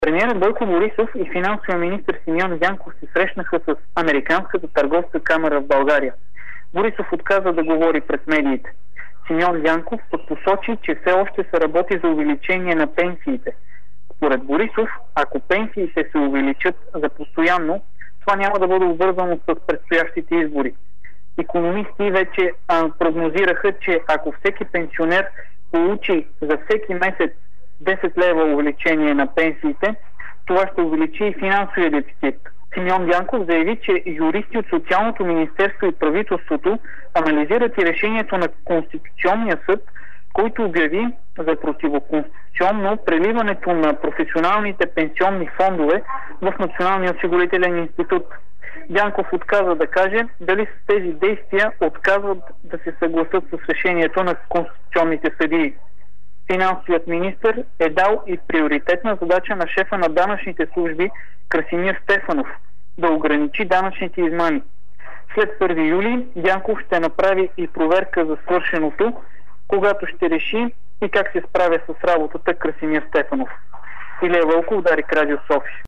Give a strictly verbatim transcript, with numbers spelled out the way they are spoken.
Премиерът Бойко Борисов и финансовия министър Симеон Дянков се срещнаха с Американската търговска камара в България. Борисов отказа да говори пред медиите. Симеон Дянков посочи, че все още се работи за увеличение на пенсиите. Според Борисов, ако пенсиите се увеличат за постоянно, това няма да бъде обвързано с предстоящите избори. Икономисти вече а, прогнозираха, че ако всеки пенсионер получи за всеки месец десет лева увеличение на пенсиите, това ще увеличи и финансовия дефицит. Симеон Дянков заяви, че юристи от Социалното министерство и правителството анализират и решението на Конституционния съд, който обяви за противоконституционно преливането на професионалните пенсионни фондове в Националния осигурителен институт. Дянков отказа да каже дали с тези действия отказват да се съгласат с решението на конституционните съдии. Финансовият министър е дал и приоритетна задача на шефа на данъчните служби Красимир Стефанов да ограничи данъчните измами. След първи юли Дянков ще направи и проверка за свършеното, когато ще реши и как се справя с работата Красимир Стефанов. Илия Вълков, Дарик Радио София.